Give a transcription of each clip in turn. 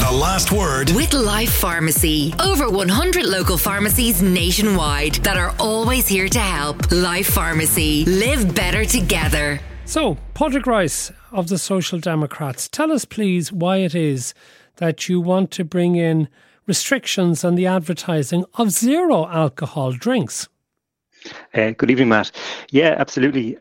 The Last Word with Life Pharmacy. Over 100 local pharmacies nationwide that are always here to help. Life Pharmacy. Live better together. So, Padraig Rice of the Social Democrats, tell us please why it is that you want to bring in restrictions on the advertising of zero alcohol drinks. Good evening, Matt. Yeah, absolutely.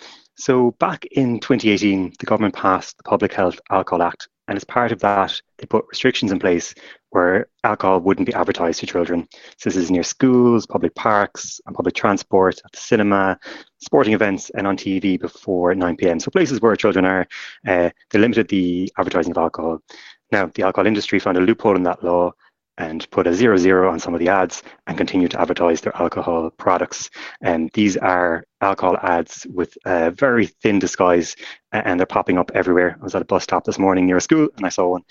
So back in 2018, the government passed the Public Health Alcohol Act, and as part of that, they put restrictions in place where alcohol wouldn't be advertised to children. So this is near schools, public parks, on public transport, at the cinema, sporting events, and on TV before 9 p.m. So places where children are, they limited the advertising of alcohol. Now, the alcohol industry found a loophole in that law and put a 00 on some of the ads and continue to advertise their alcohol products. And these are alcohol ads with a very thin disguise, and they're popping up everywhere. I was at a bus stop this morning near a school and I saw one.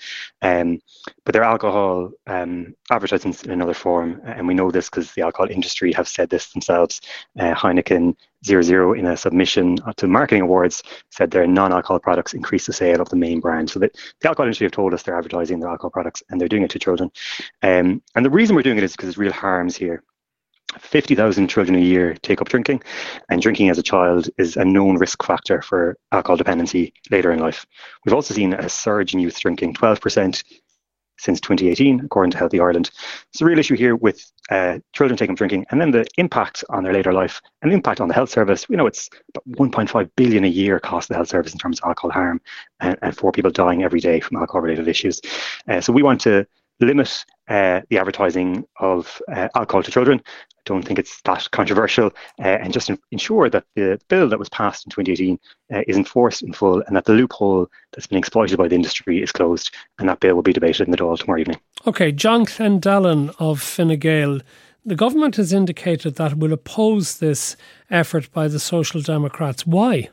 But they're alcohol advertisements in another form, and we know this because the alcohol industry have said this themselves. Heineken 00 in a submission to marketing awards said their non-alcohol products increase the sale of the main brand. So the alcohol industry have told us they're advertising their alcohol products and they're doing it to children. And the reason we're doing it is because there's real harms here. 50,000 children a year take up drinking, and drinking as a child is a known risk factor for alcohol dependency later in life. We've also seen a surge in youth drinking, 12% since 2018, according to Healthy Ireland. It's a real issue here with children taking up drinking, and then the impact on their later life and the impact on the health service. We know it's about 1.5 billion a year cost the health service in terms of alcohol harm, and 4 people dying every day from alcohol-related issues. So we want to limit the advertising of alcohol to children. I don't think it's that controversial, and just ensure that the bill that was passed in 2018 is enforced in full, and that the loophole that's been exploited by the industry is closed, and that bill will be debated in the Dáil tomorrow evening. OK, John Clendallen of Fine Gael. The government has indicated that it will oppose this effort by the Social Democrats. Why?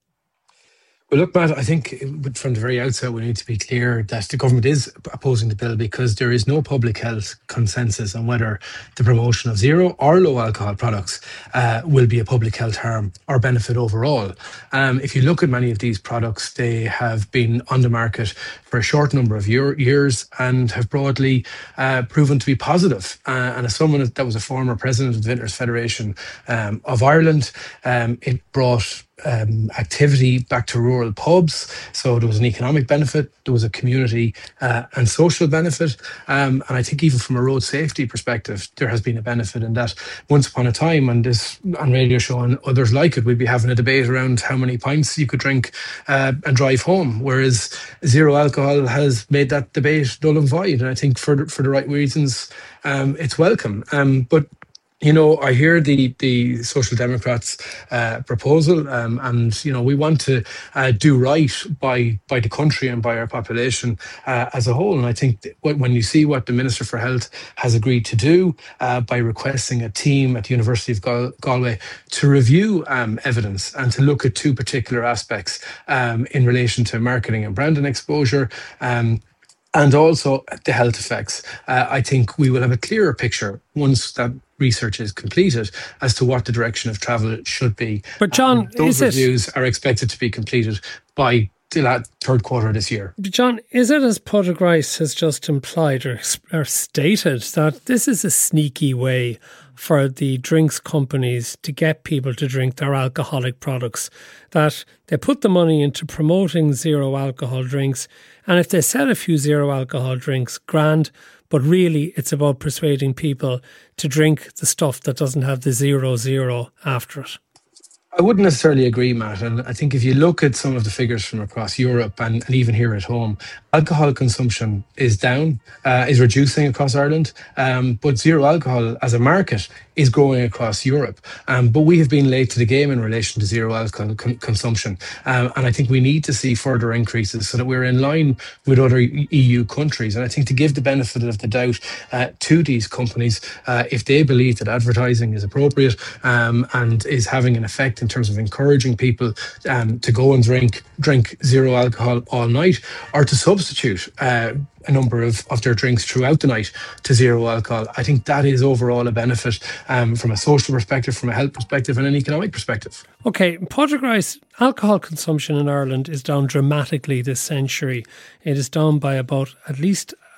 Well, look, Matt, I think from the very outset we need to be clear that the government is opposing the bill because there is no public health consensus on whether the promotion of zero or low alcohol products will be a public health harm or benefit overall. If you look at many of these products, they have been on the market for a short number of years and have broadly proven to be positive. And as someone that was a former president of the Vintners Federation of Ireland, it brought activity back to rural pubs. So there was an economic benefit, there was a community and social benefit. And I think even from a road safety perspective, there has been a benefit in that. Once upon a time on this on radio show and others like it, we'd be having a debate around how many pints you could drink and drive home, whereas zero alcohol has made that debate null and void. And I think for the right reasons, it's welcome. But you know, I hear the Social Democrats' proposal, and you know, we want to do right by the country and by our population as a whole. And I think when you see what the Minister for Health has agreed to do by requesting a team at the University of Galway to review evidence and to look at two particular aspects in relation to marketing and branding exposure. And also the health effects. I think we will have a clearer picture once that research is completed as to what the direction of travel should be. But John, those reviews are expected to be completed by the third quarter of this year. But John, is it as Padraig Rice has just implied or stated that this is a sneaky way for the drinks companies to get people to drink their alcoholic products, that they put the money into promoting zero alcohol drinks, and if they sell a few zero alcohol drinks, grand, but really it's about persuading people to drink the stuff that doesn't have the 00 after it? I wouldn't necessarily agree, Matt. And I think if you look at some of the figures from across Europe and even here at home, alcohol consumption is down, is reducing across Ireland, but zero alcohol as a market is growing across Europe. But we have been late to the game in relation to zero alcohol consumption. And I think we need to see further increases so that we're in line with other EU countries. And I think to give the benefit of the doubt to these companies, if they believe that advertising is appropriate and is having an effect in terms of encouraging people to go and drink zero alcohol all night, or to substitute a number of their drinks throughout the night to zero alcohol, I think that is overall a benefit from a social perspective, from a health perspective and an economic perspective. OK, Padraig Rice, alcohol consumption in Ireland is down dramatically this century. It is down by about at least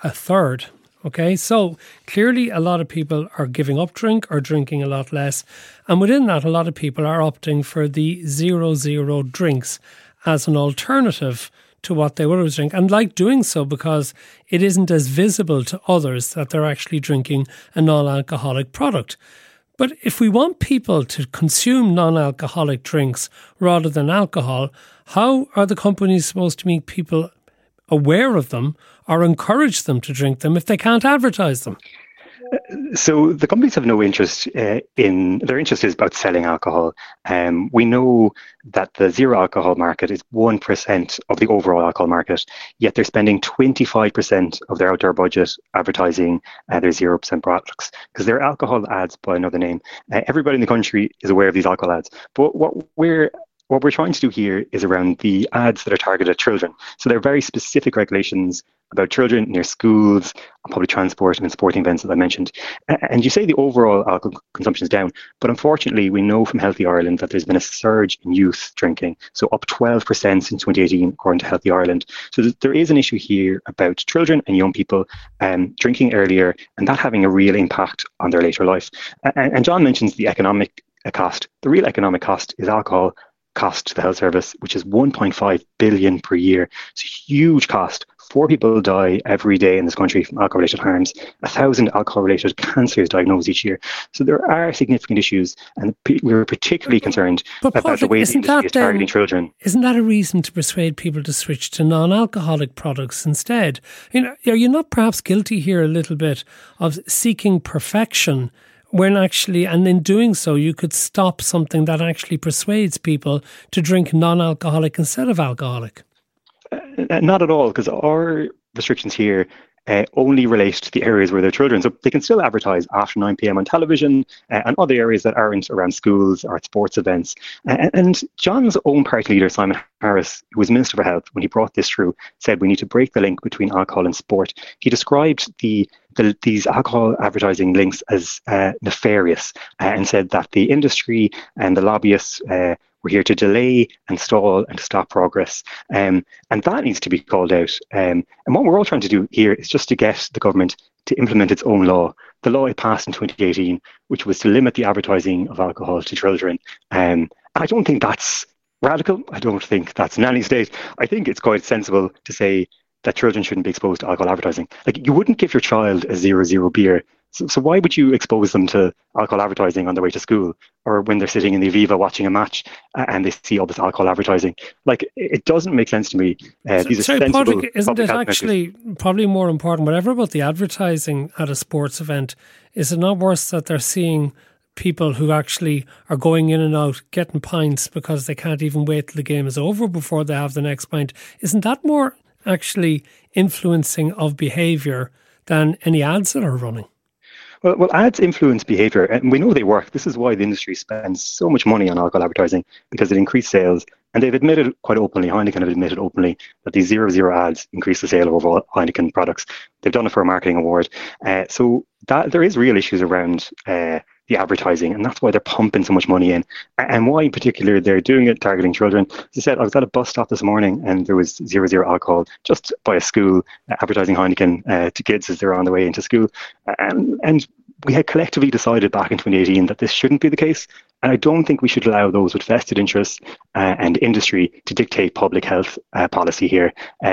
a third. Okay, so clearly a lot of people are giving up drink or drinking a lot less. And within that, a lot of people are opting for the 0-0 drinks as an alternative to what they would have drink, and like doing so because it isn't as visible to others that they're actually drinking a non-alcoholic product. But if we want people to consume non-alcoholic drinks rather than alcohol, how are the companies supposed to make people aware of them or encourage them to drink them if they can't advertise them? So the companies have no interest their interest is about selling alcohol. We know that the zero alcohol market is 1% of the overall alcohol market, yet they're spending 25% of their outdoor budget advertising their 0% products, because they're alcohol ads by another name. Everybody in the country is aware of these alcohol ads. But what we're trying to do here is around the ads that are targeted at children. So there are very specific regulations about children near schools, on public transport and sporting events, as I mentioned. And you say the overall alcohol consumption is down, but unfortunately we know from Healthy Ireland that there's been a surge in youth drinking, so up 12% since 2018 according to Healthy Ireland. So there is an issue here about children and young people drinking earlier, and that having a real impact on their later life. And John mentions the economic cost. The real economic cost is alcohol cost to the health service, which is 1.5 billion per year. It's a huge cost. 4 people die every day in this country from alcohol-related harms. 1,000 alcohol-related cancers diagnosed each year. So there are significant issues, and we're particularly concerned about the way the industry is targeting children. Isn't that a reason to persuade people to switch to non-alcoholic products instead? Are you not perhaps guilty here a little bit of seeking perfection, when actually, and in doing so, you could stop something that actually persuades people to drink non-alcoholic instead of alcoholic? Not at all, because our restrictions here only relate to the areas where they're children. So they can still advertise after 9 p.m. on television and other areas that aren't around schools or at sports events. And John's own party leader, Simon Harris, who was Minister for Health when he brought this through, said we need to break the link between alcohol and sport. He described these alcohol advertising links as nefarious and said that the industry and the lobbyists we're here to delay and stall and stop progress. And that needs to be called out. And what we're all trying to do here is just to get the government to implement its own law. The law it passed in 2018, which was to limit the advertising of alcohol to children. And I don't think that's radical. I don't think that's nanny state. I think it's quite sensible to say that children shouldn't be exposed to alcohol advertising. Like, you wouldn't give your child a 0-0 beer. So why would you expose them to alcohol advertising on their way to school, or when they're sitting in the Aviva watching a match and they see all this alcohol advertising? Like, it doesn't make sense to me. These are sensible Padraig, isn't it actually measures. Probably more important, whatever about the advertising at a sports event, is it not worse that they're seeing people who actually are going in and out getting pints because they can't even wait till the game is over before they have the next pint? Isn't that more actually influencing of behaviour than any ads that are running? Well, ads influence behaviour, and we know they work. This is why the industry spends so much money on alcohol advertising, because it increased sales. And they've admitted quite openly, Heineken have admitted openly, that these 0-0 ads increase the sale of overall Heineken products. They've done it for a marketing award. So that there is real issues around the advertising, and that's why they're pumping so much money in. And why in particular they're doing it targeting children. As I said, I was at a bus stop this morning and there was 0-0 alcohol just by a school advertising Heineken to kids as they're on their way into school. And we had collectively decided back in 2018 that this shouldn't be the case. And I don't think we should allow those with vested interests and industry to dictate public health policy here.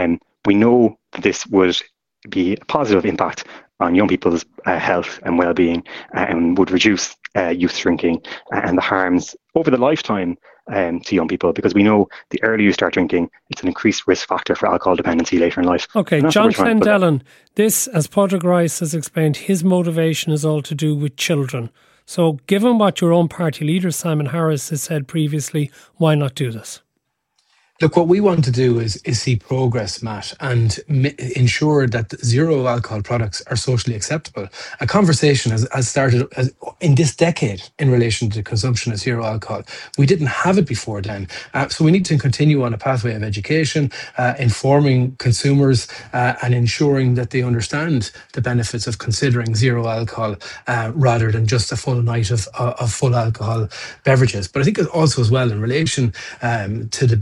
We know that this would be a positive impact on young people's health and well-being, and would reduce youth drinking and the harms over the lifetime to young people, because we know the earlier you start drinking, it's an increased risk factor for alcohol dependency later in life. Okay, John Clendellen, this, as Padraig Rice has explained, his motivation is all to do with children. So given what your own party leader, Simon Harris, has said previously, why not do this? Look, what we want to do is see progress, Matt, and ensure that zero alcohol products are socially acceptable. A conversation has started in this decade in relation to the consumption of zero alcohol. We didn't have it before then. So we need to continue on a pathway of education, informing consumers and ensuring that they understand the benefits of considering zero alcohol rather than just a full night of full alcohol beverages. But I think also as well in relation to the bill as it's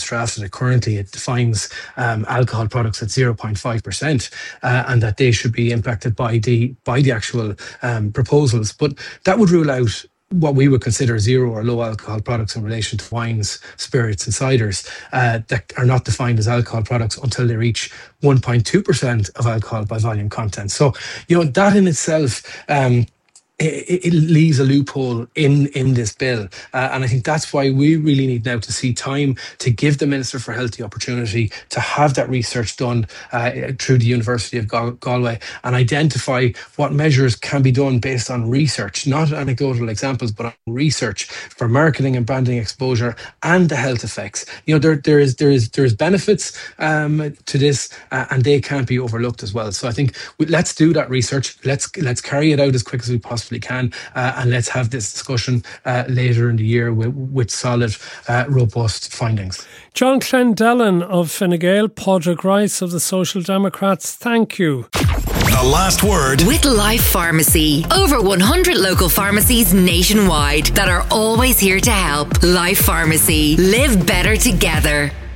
drafted it currently, it defines alcohol products at 0.5%, and that they should be impacted by the actual proposals. But that would rule out what we would consider zero or low alcohol products in relation to wines, spirits and ciders that are not defined as alcohol products until they reach 1.2% of alcohol by volume content. So, that in itself, it leaves a loophole in this bill. And I think that's why we really need now to see time to give the Minister for Health the opportunity to have that research done through the University of Galway and identify what measures can be done based on research, not anecdotal examples, but on research for marketing and branding exposure and the health effects. There is benefits to this, and they can't be overlooked as well. So I think let's do that research. Let's carry it out as quick as we possibly can, and let's have this discussion later in the year with solid, robust findings. John Clendellen of Fine Gael, Padraig Rice of the Social Democrats, thank you. The last word with Life Pharmacy. Over 100 local pharmacies nationwide that are always here to help. Life Pharmacy. Live better together.